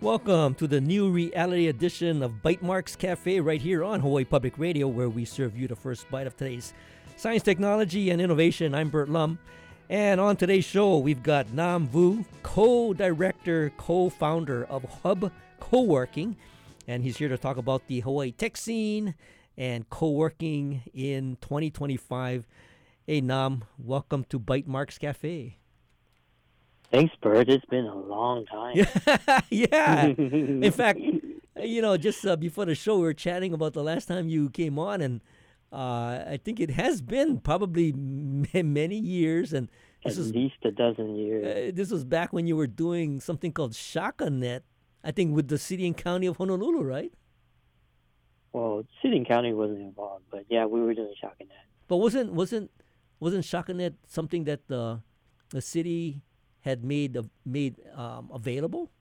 Welcome to the new reality edition of Bytemarks Cafe right here on Hawaii Public Radio, where we serve you the first bite of today's science, technology, and innovation. I'm Bert Lum. And on today's show, we've got Nam Vu, co-director, co-founder of Hub Co-working. And he's here to talk about the Hawaii tech scene and co-working in 2025. Hey, Nam, welcome to Bytemarks Cafe. Thanks, Bert. It's been a long time. Yeah. In fact, just before the show, we were chatting about the last time you came on, and I think it has been probably many years. And At least a dozen years. This was back when you were doing something called ShakaNet, I think with the city and county of Honolulu, right? Well, city and county wasn't involved, but yeah, we were doing ShakaNet. But wasn't ShakaNet something that the city had made available?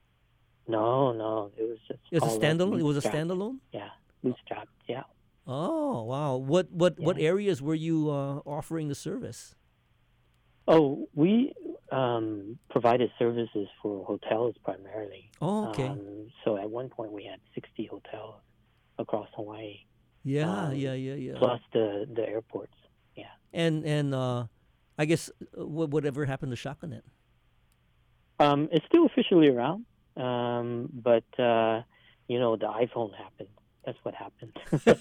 No, it was just. It was a standalone. It was a standalone. Yeah, bootstrapped. Yeah. Oh wow! What areas were you offering the service? Oh, we provided services for hotels primarily. Oh, okay. So at one point we had 60 hotels across Hawaii. Yeah. Plus the airports. Yeah. And I guess whatever happened to ShakaNet? It's still officially around, but the iPhone happened. That's what happened.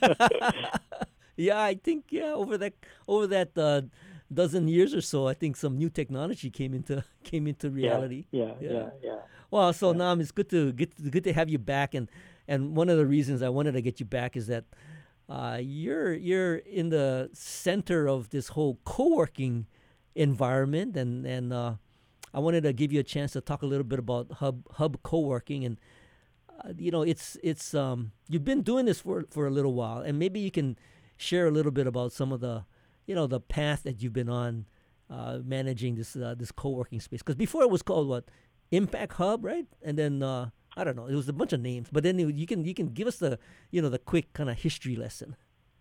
Yeah, I think over that dozen years or so, I think some new technology came into reality. Yeah. Well, so Nam, it's good to have you back, and one of the reasons I wanted to get you back is that you're in the center of this whole co-working environment, and I wanted to give you a chance to talk a little bit about Hub Co-working, and it's you've been doing this for a little while, and maybe you can share a little bit about some of the the path that you've been on managing this co-working space. Because before it was called what, Impact Hub, right? And then I don't know, it was a bunch of names, but then you can give us the the quick kind of history lesson.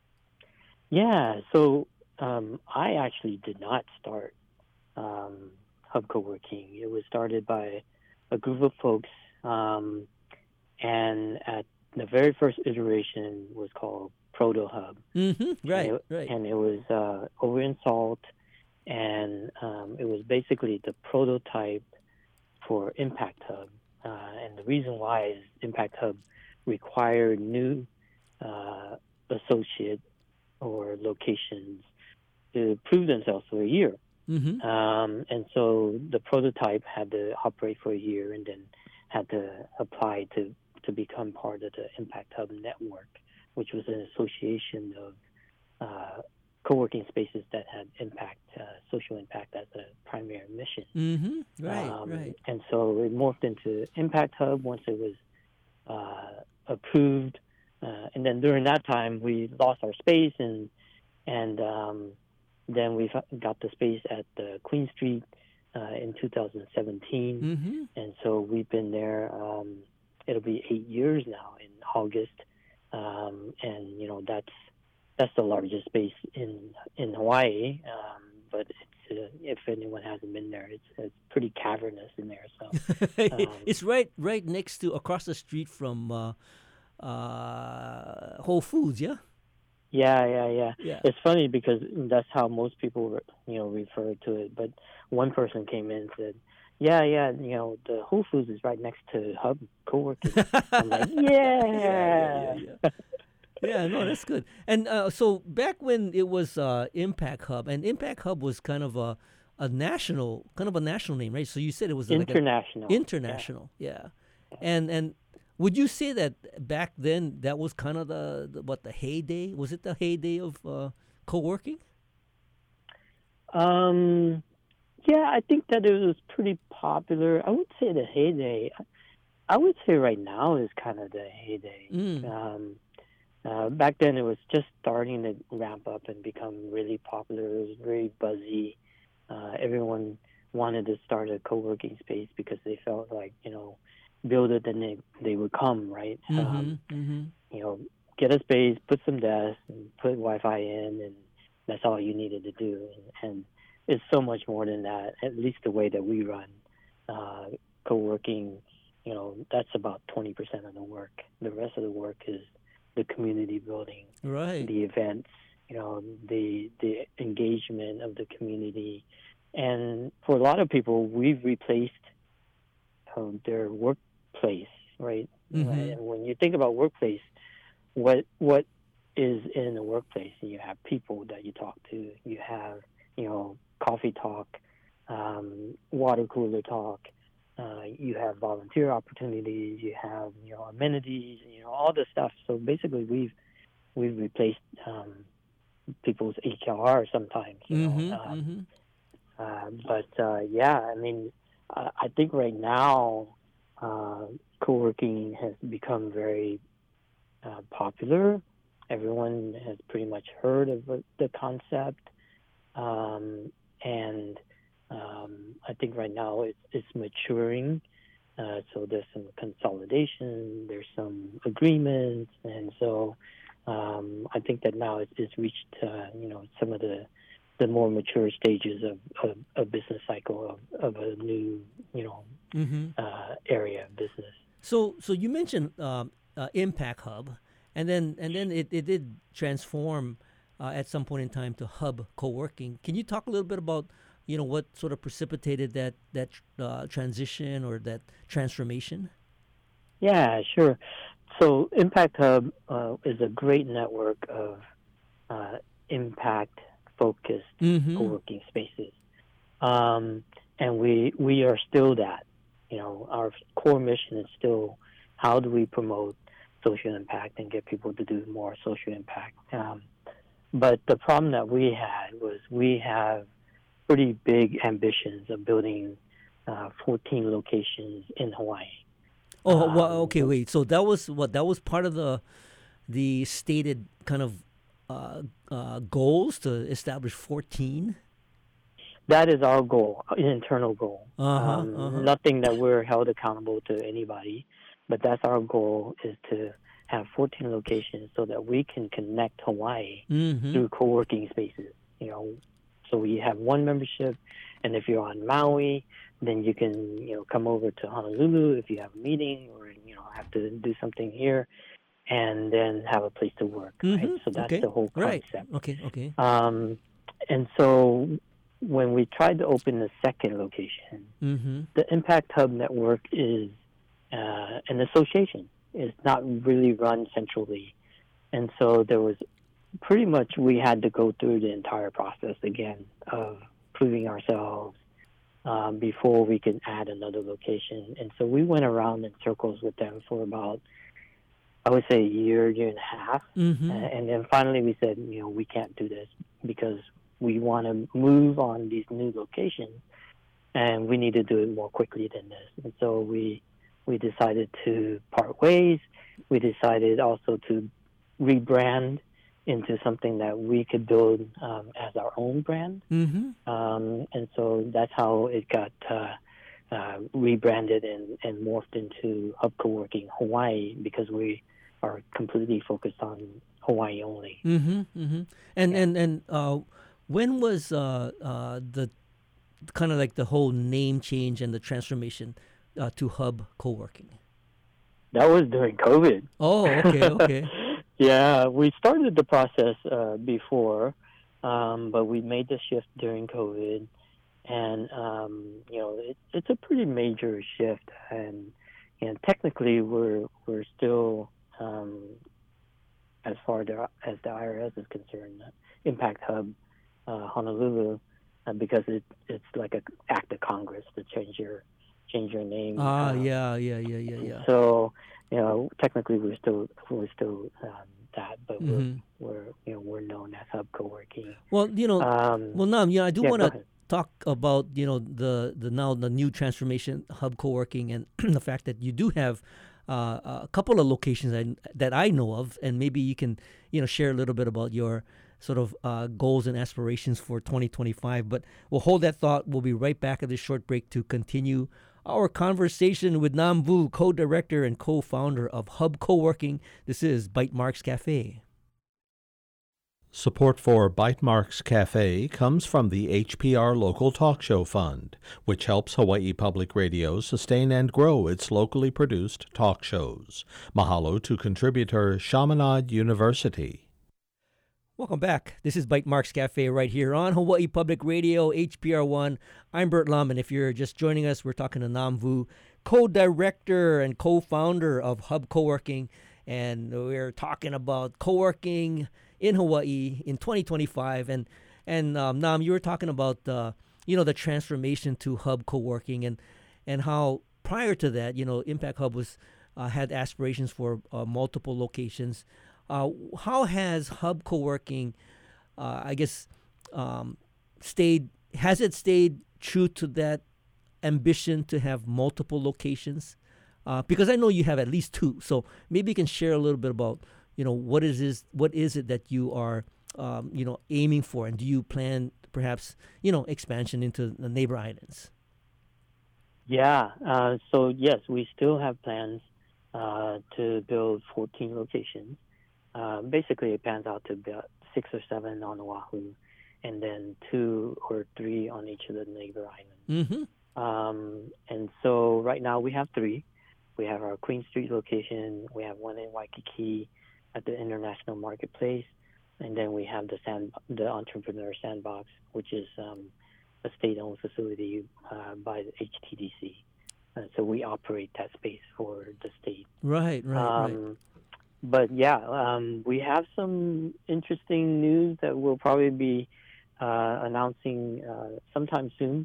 Yeah, so I actually did not start Hub Co-working. It was started by a group of folks, and at the very first iteration was called Proto Hub. Mm-hmm. Right. And it was over in Salt, and it was basically the prototype for Impact Hub. And the reason why is Impact Hub required new associate or locations to prove themselves for a year. Mm-hmm. And so the prototype had to operate for a year and then had to apply to become part of the Impact Hub network, which was an association of co-working spaces that had social impact as a primary mission. Mm-hmm. Right. And so it morphed into Impact Hub once it was approved. And then during that time, we lost our space, and then we got the space at the Queen Street in 2017. Mm-hmm. And so we've been there. It'll be 8 years now in August. And that's the largest space in Hawaii. But if anyone hasn't been there, it's pretty cavernous in there. So it's right next to, across the street from Whole Foods. Yeah. Yeah. It's funny because that's how most people refer to it. But one person came in and said, "Yeah, the Whole Foods is right next to Hub Co-working." I'm like, yeah. Yeah, no, that's good. And so back when it was Impact Hub, and Impact Hub was kind of a national name, right? So you said it was international. International, yeah. And would you say that back then that was kind of the heyday? Was it the heyday of co-working? Yeah, I think that it was pretty popular. I would say the heyday. I would say right now is kind of the heyday. Back then it was just starting to ramp up and become really popular. It was very buzzy. Everyone wanted to start a co-working space because they felt like, build it, then they would come, right? Get a space, put some desks, and put Wi-Fi in, and that's all you needed to do. And it's so much more than that, at least the way that we run co-working. that's about 20% of the work. The rest of the work is the community building, right, the events, the engagement of the community. And for a lot of people, we've replaced their workplace, right? mm-hmm. And when you think about workplace, what is in the workplace? You have people that you talk to. You have, coffee talk, water cooler talk. You have volunteer opportunities. You have, amenities. All this stuff. So basically, we've replaced people's HR sometimes. But I mean, I think right now, co-working has become very popular. Everyone has pretty much heard of the concept, and I think right now it's maturing. So there's some consolidation, there's some agreements, and so I think that now it's reached some of the more mature stages of a business cycle of a new area of business. So you mentioned Impact Hub, and then it did transform at some point in time to Hub Co-working. Can you talk a little bit about what sort of precipitated that transition or that transformation? Yeah, sure. So Impact Hub is a great network of impact-focused co-working spaces, and we are still that. Our core mission is still how do we promote social impact and get people to do more social impact. But the problem that we had was we have pretty big ambitions of building 14 locations in Hawaii. Oh, well, okay, wait. So that was part of the stated kind of goals to establish 14? That is our goal, an internal goal. Nothing that we're held accountable to anybody, but that's our goal, is to have 14 locations so that we can connect Hawaii through co-working spaces. So we have one membership, and if you're on Maui, then you can come over to Honolulu if you have a meeting or have to do something here, and then have a place to work. Right? So that's the whole concept. Right. Okay. And so when we tried to open the second location, the Impact Hub network is an association. It's not really run centrally. And so there was pretty much, we had to go through the entire process again of proving ourselves before we could add another location. And so we went around in circles with them for about, I would say, a year and a half. And then finally we said, we can't do this because we want to move on these new locations, and we need to do it more quickly than this. And so we decided to part ways. We decided also to rebrand into something that we could build as our own brand. And so that's how it got rebranded and morphed into Hub Co-working Hawaii, because we are completely focused on Hawaii only. And when was the kind of like the whole name change and the transformation to Hub Co-working? That was during COVID. Oh, okay. Yeah, we started the process before, but we made the shift during COVID, and it's a pretty major shift. And technically, we're still, as far as the IRS is concerned, Impact Hub Honolulu, because it's like an act of Congress to change your name. Yeah. So technically we're still that, but we're known as Hub Co-working. Well, Nam, I do want to talk about the new transformation, Hub Co-working, and the fact that you do have a couple of locations that I know of, and maybe you can share a little bit about your sort of goals and aspirations for 2025. But we'll hold that thought. We'll be right back at this short break to continue our conversation with Nam Vu, co-director and co-founder of Hub Co-working. This is Bytemarks Cafe. Support for Bytemarks Cafe comes from the HPR Local Talk Show Fund, which helps Hawaii Public Radio sustain and grow its locally produced talk shows. Mahalo to contributor Chaminade University. Welcome back. This is Bytemarks Cafe right here on Hawaii Public Radio, HPR1. I'm Bert Lum, and if you're just joining us, we're talking to Nam Vu, co-director and co-founder of Hub Coworking, and we're talking about co-working in Hawaii in 2025. And Nam, you were talking about the transformation to Hub Coworking and how prior to that, Impact Hub was had aspirations for multiple locations. How has Hub Coworking, stayed true to that ambition to have multiple locations? Because I know you have at least two. So maybe you can share a little bit about, what is it that you are, aiming for, and do you plan perhaps, expansion into the neighbor islands? Yeah. So yes, we still have plans to build 14 locations. Basically, it pans out to about 6 or 7 on Oahu, and then 2 or 3 on each of the neighbor islands. Mm-hmm. And so right now we have 3. We have our Queen Street location. We have one in Waikiki at the International Marketplace, and then we have the Entrepreneur Sandbox, which is a state-owned facility by the HTDC. So we operate that space for the state. Right. But yeah, we have some interesting news that we'll probably be announcing sometime soon.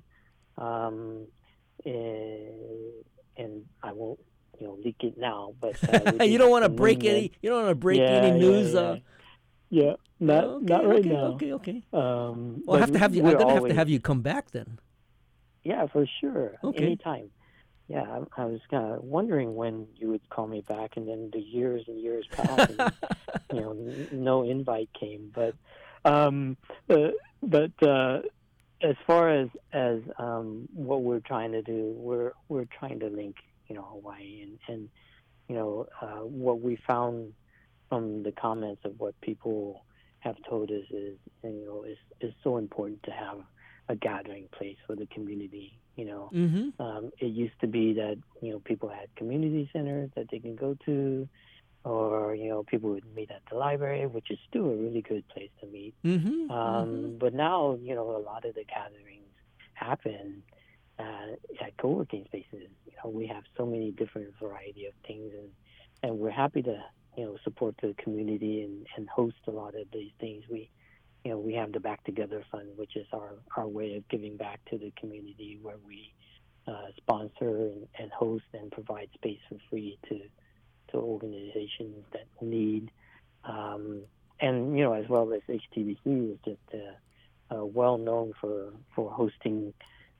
And I won't, leak it now. But you don't want to break any. You don't want to break any news. Yeah, not right now. Okay. Well, I have to have you. I'm gonna have to have you come back then. Yeah, for sure. Okay. Anytime. Yeah, I was kind of wondering when you would call me back, and then the years and years passed, and no invite came. But as far as what we're trying to do, we're trying to link Hawaii and what we found from the comments of what people have told us is so important to have a gathering place for the community. Mm-hmm. It used to be that people had community centers that they can go to, or people would meet at the library, which is still a really good place to meet. Mm-hmm. But now a lot of the gatherings happen at co-working spaces. We have so many different variety of things, and we're happy to support the community and host a lot of these things. We have the Back Together Fund, which is our way of giving back to the community, where we sponsor and host and provide space for free to organizations that need. And as well as HTDC is just well known for hosting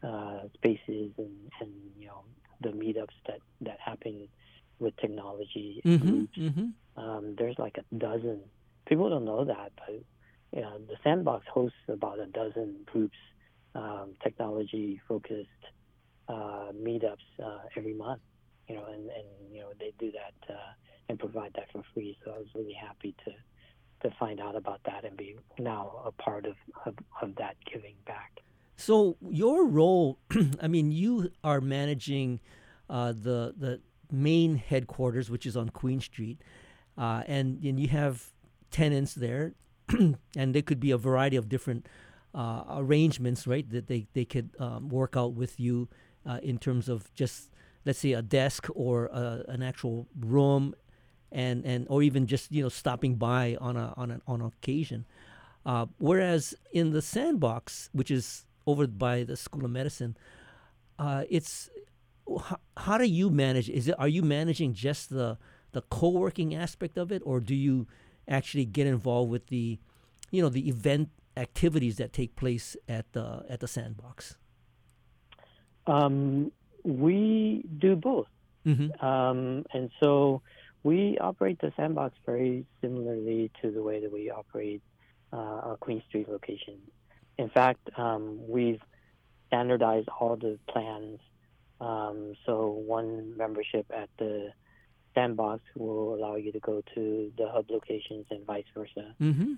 spaces and the meetups that happen with technology groups. Mm-hmm. There's like a dozen. People don't know that, but the Sandbox hosts about a dozen groups, technology-focused meetups every month. And they do that and provide that for free. So I was really happy to find out about that and be now a part of that giving back. So your role, you are managing the main headquarters, which is on Queen Street, and you have tenants there, and there could be a variety of different arrangements, right, that they could work out with you in terms of just, let's say, a desk or an actual room, and or even just stopping by on occasion. Whereas in the Sandbox, which is over by the School of Medicine, it's how do you manage? Are you managing just the co-working aspect of it, or do you actually get involved with the event activities that take place at the Sandbox? We do both. Mm-hmm. And so we operate the Sandbox very similarly to the way that we operate our Queen Street location. In fact, we've standardized all the plans. So one membership at the Sandbox will allow you to go to the hub locations and vice versa.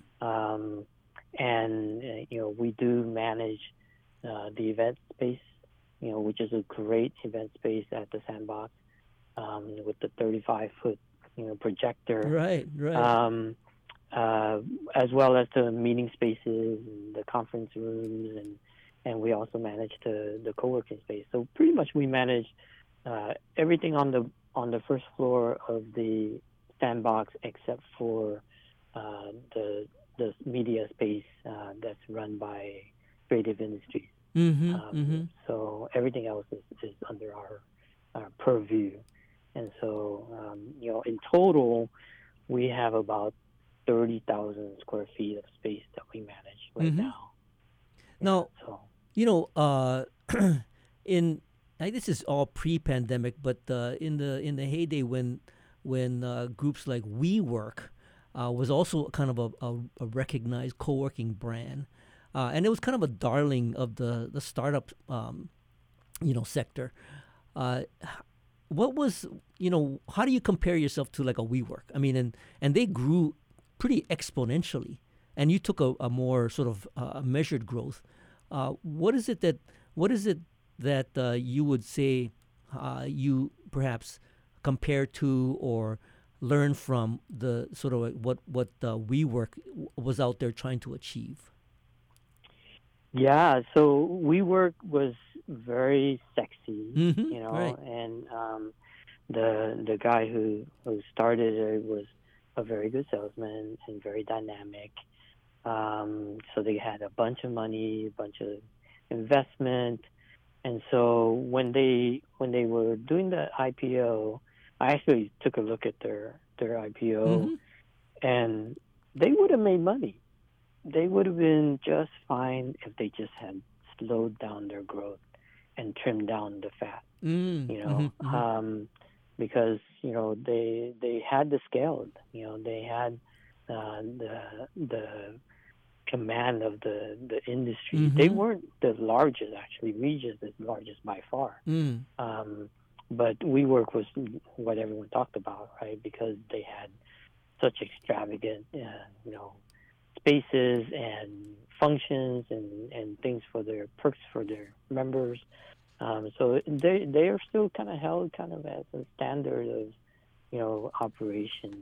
We do manage the event space, which is a great event space at the Sandbox with the 35-foot, projector. Right. As well as the meeting spaces and the conference rooms, and we also manage the co-working space. So pretty much we manage everything on the first floor of the Sandbox except for the media space that's run by Creative Industries. So everything else is under our purview. And so, in total, we have about 30,000 square feet of space that we manage right now. Now, this is all pre-pandemic, but in the heyday when groups like WeWork was also kind of a recognized co-working brand, and it was kind of a darling of the startup sector. What was how do you compare yourself to like a WeWork? I mean, and they grew pretty exponentially, and you took a more sort of measured growth. What is it that you would say you perhaps compare to or learn from the sort of what WeWork was out there trying to achieve? Yeah, so WeWork was very sexy, right. And the guy who started it was a very good salesman and very dynamic. So they had a bunch of money, a bunch of investment, and so when they were doing the IPO, I actually took a look at their IPO, and they would have made money. They would have been just fine if they just had slowed down their growth and trimmed down the fat. Because they had the scale. They had the command of the industry. They weren't the largest, actually. Regis is the largest by far. But WeWork was what everyone talked about, right? Because they had such extravagant, spaces and functions and things for their perks for their members. So they are still kind of held kind of as a standard of, operation.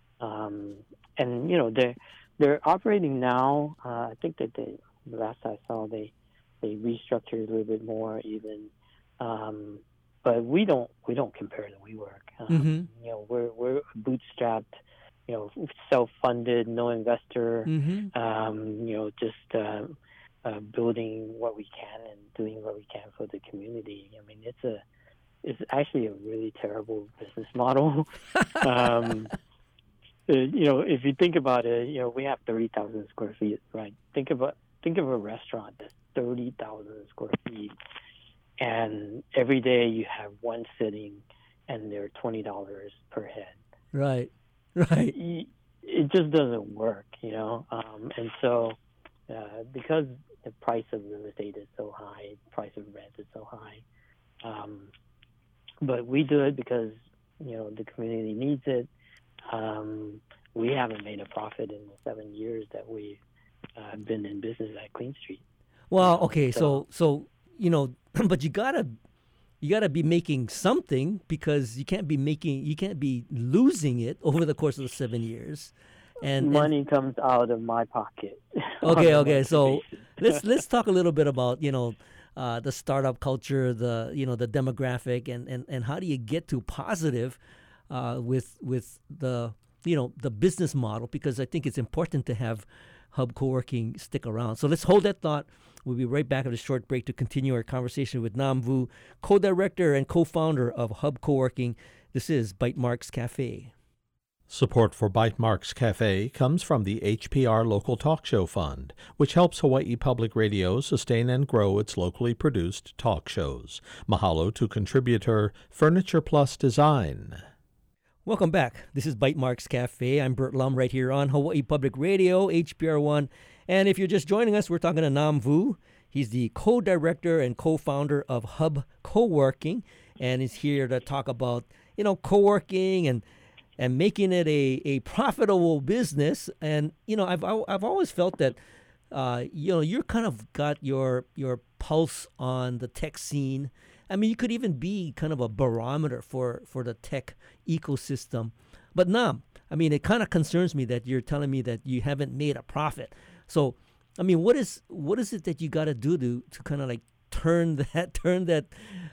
And they're operating now. I think that last I saw they restructured a little bit more even. But we don't compare to WeWork. We're bootstrapped, self-funded, no investor. Just building what we can and doing what we can for the community. I mean, it's actually a really terrible business model. If you think about it, we have 30,000 square feet, right? Think of a restaurant that's 30,000 square feet, and every day you have one sitting, and they're $20 per head. Right. It just doesn't work, and so because the price of real estate is so high, the price of rent is so high, but we do it because the community needs it. We haven't made a profit in the 7 years that we've been in business at Queen Street. Well, okay, so but you gotta be making something, because you can't be losing it over the course of the 7 years. And money comes out of my pocket. Okay. So let's talk a little bit about the startup culture, the demographic, and how do you get to positive with the the business model, because I think it's important to have Hub Co-working stick around. So let's hold that thought. We'll be right back after a short break to continue our conversation with Nam Vu, co-director and co-founder of Hub Co-working. This is Bytemarks Cafe. Support for Bytemarks Cafe comes from the HPR Local Talk Show Fund, which helps Hawaii Public Radio sustain and grow its locally produced talk shows. Mahalo to contributor Furniture Plus Design. Welcome back. This is Bytemarks Cafe. I'm Bert Lum right here on Hawaii Public Radio, HPR1. And if you're just joining us, we're talking to Nam Vu. He's the co-director and co-founder of Hub Co-working, and is here to talk about co-working and making it a profitable business. And I've always felt that you're kind of got your pulse on the tech scene. I mean, you could even be kind of a barometer for the tech ecosystem. But Nam, I mean, it kind of concerns me that you're telling me that you haven't made a profit. So, I mean, what is it that you got to do to kind of like turn that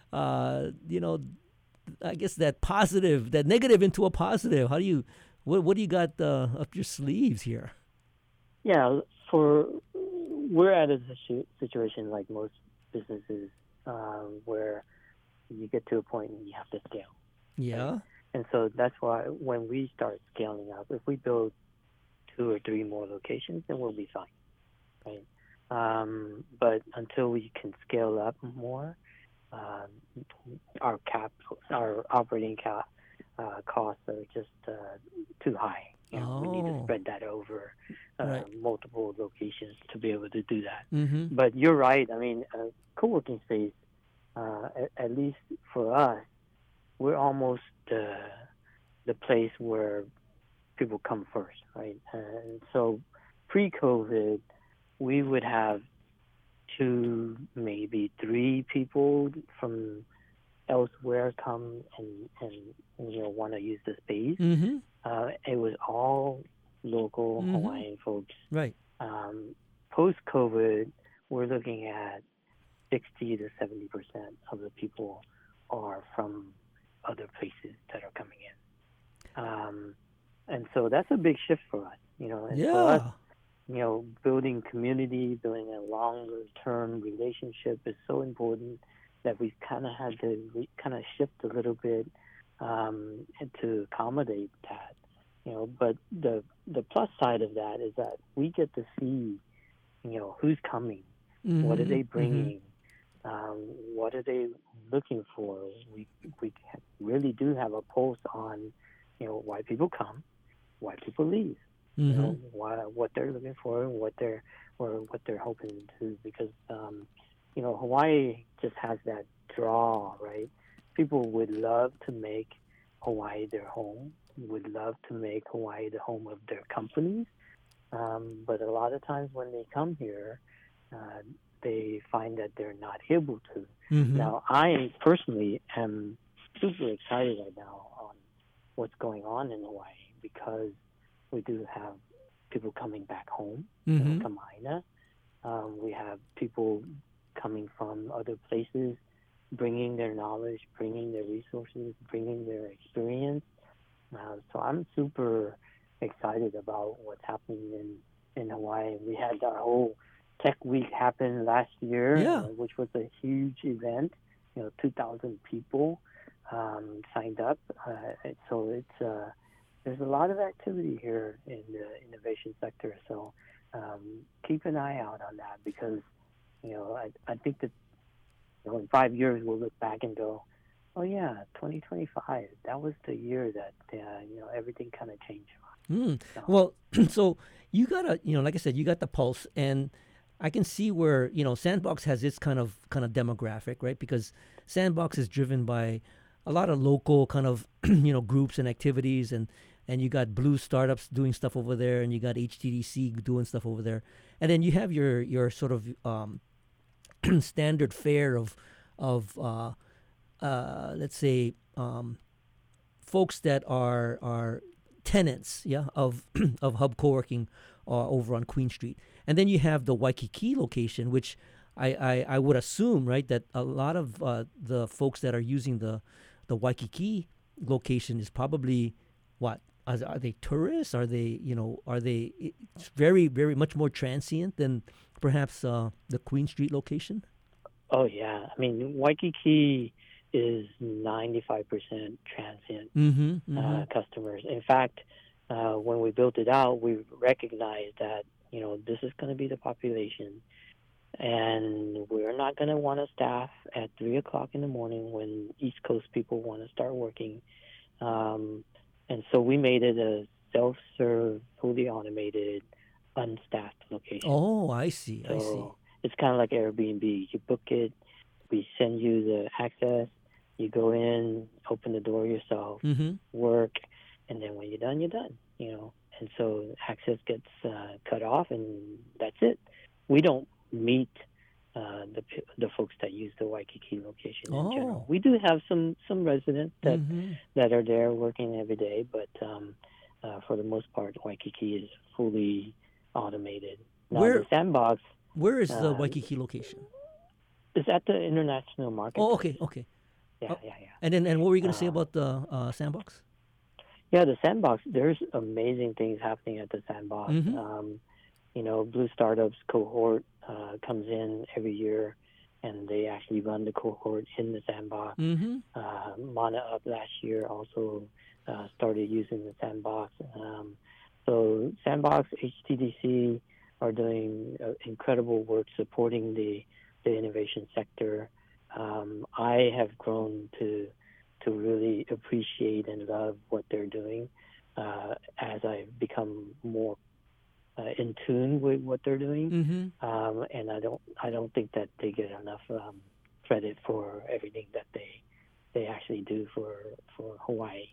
I guess that negative into a positive? How do you what do you got up your sleeves here? Yeah, we're at a situation like most businesses where you get to a point and you have to scale. Yeah. Right? And so that's why when we start scaling up, if we build 2 or 3 more locations, then we'll be fine, right? But until we can scale up more, our operating costs are just too high. We need to spread that over multiple locations to be able to do that. Mm-hmm. But you're right. I mean, co-working space, at least for us, we're almost the place where people come first, right? And so pre-COVID, we would have 2, maybe 3 people from elsewhere come and want to use the space. Mm-hmm. It was all local Hawaiian folks. Right. Post-COVID, we're looking at 60 to 70% of the people are from other places that are coming in. And so that's a big shift for us, And for us, building community, building a longer-term relationship is so important that we've kind of had to shift a little bit to accommodate that. But the plus side of that is that we get to see, who's coming, what are they bringing, what are they looking for. We really do have a pulse on, why people come, why people leave, what they're looking for, and what they're hoping to. Because Hawaii just has that draw, right? People would love to make Hawaii their home, would love to make Hawaii the home of their companies, but a lot of times when they come here, they find that they're not able to. Now, I personally am super excited right now on what's going on in Hawaii because we do have people coming back home, Kamaina. We have people coming from other places, bringing their knowledge, bringing their resources, bringing their experience. So I'm super excited about what's happening in Hawaii. We had our whole Tech Week happen last year, which was a huge event. 2,000 people signed up. So it's there's a lot of activity here in the innovation sector. So keep an eye out on that because I think that in 5 years we'll look back and go, oh yeah, 2025. That was the year that everything kind of changed. So. Well, so you got like I said, you got the pulse, and I can see where Sandbox has its kind of demographic, right? Because Sandbox is driven by a lot of local kind of groups and activities, and you got Blue Startups doing stuff over there, and you got HTDC doing stuff over there, and then you have your sort of standard fare of let's say folks that are tenants, of Hub Co-working over on Queen Street. And then you have the Waikiki location, which I would assume, right, that a lot of the folks that are using the Waikiki location is probably what? Are they tourists? Are they very, very much more transient than perhaps the Queen Street location? Oh, yeah. I mean, Waikiki is 95% transient customers. In fact, when we built it out, we recognized that, this is going to be the population, and we're not going to want to staff at 3 o'clock in the morning when East Coast people want to start working. And so we made it a self-serve, fully automated, unstaffed location. Oh, I see. So it's kind of like Airbnb. You book it, we send you the access, You go in, open the door yourself, work, and then when you're done, you're done. And so access gets cut off, and that's it. We don't meet the folks that use the Waikiki location in general. We do have some residents that are there working every day, but for the most part, Waikiki is fully automated. Now, the Sandbox. Where is the Waikiki location? It's at the International Market. Oh, okay. Yeah. And what were you going to say about the Sandbox? Yeah, the Sandbox, there's amazing things happening at the Sandbox. Blue Startups cohort comes in every year, and they actually run the cohort in the Sandbox. Mana Up last year also started using the Sandbox. So Sandbox, HTDC are doing incredible work supporting the innovation sector. I have grown to really appreciate and love what they're doing as I've become more in tune with what they're doing. And I don't think that they get enough credit for everything that they actually do for Hawaii.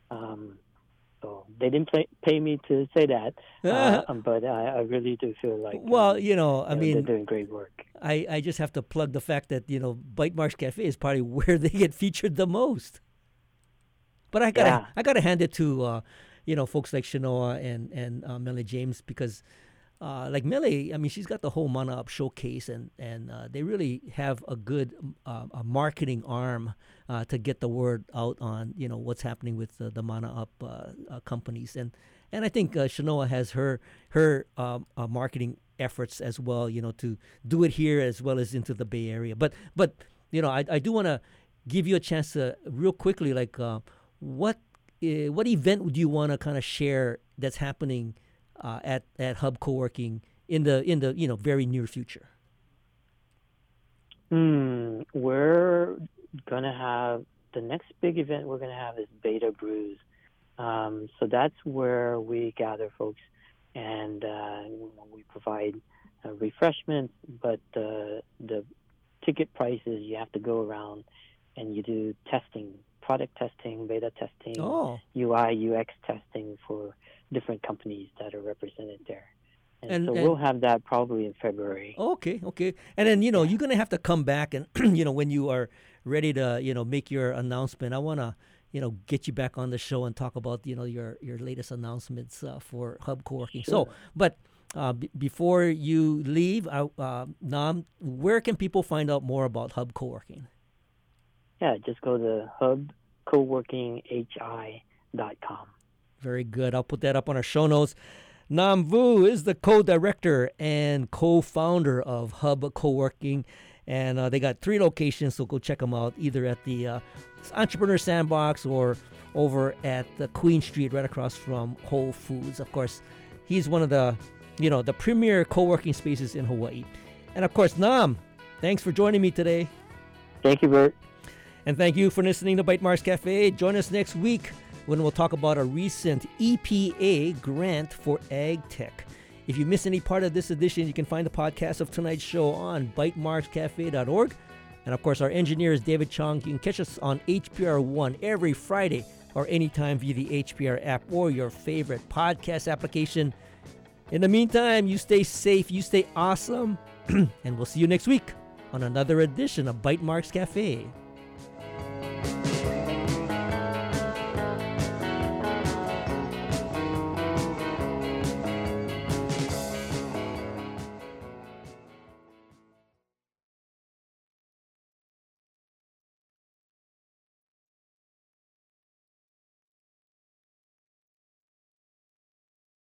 So they didn't pay me to say that, but I really do feel like they're doing great work. I just have to plug the fact that Bytemarks Cafe is probably where they get featured the most. But I gotta hand it to folks like Shanoa and Melly James, because like Melly, I mean, she's got the whole Mana Up showcase, and they really have a good a marketing arm to get the word out on what's happening with the Mana Up companies, and I think Shanoa has her marketing efforts as well, to do it here as well as into the Bay Area. But I do want to give you a chance to real quickly, like what event would you want to kind of share that's happening at Hub Coworking in the very near future? We're gonna have the next big event we're gonna have is Beta Brews. So that's where we gather folks, and we provide refreshments. But the ticket prices, you have to go around and you do testing, product testing, beta testing, UI, UX testing for different companies that are represented there. And so we'll have that probably in February. Okay. And then, you're going to have to come back and, when you are ready to, make your announcement, I want to, get you back on the show and talk about, your latest announcements for Hub Coworking. Sure. So, but before you leave, Nam, where can people find out more about Hub Coworking? Yeah, just go to hubcoworkinghi.com. Very good. I'll put that up on our show notes. Nam Vu is the co-director and co-founder of Hub Coworking, and they got 3 locations, so go check them out, either at the Entrepreneur Sandbox or over at the Queen Street right across from Whole Foods. Of course, he's one of the, the premier co-working spaces in Hawaii. And of course, Nam, thanks for joining me today. Thank you, Bert. And thank you for listening to Bytemarks Cafe. Join us next week when we'll talk about a recent EPA grant for ag tech. If you miss any part of this edition, you can find the podcast of tonight's show on bytemarkscafe.org. And of course, our engineer is David Chong. You can catch us on HPR One every Friday or anytime via the HPR app or your favorite podcast application. In the meantime, you stay safe, you stay awesome, and we'll see you next week on another edition of Bytemarks Cafe.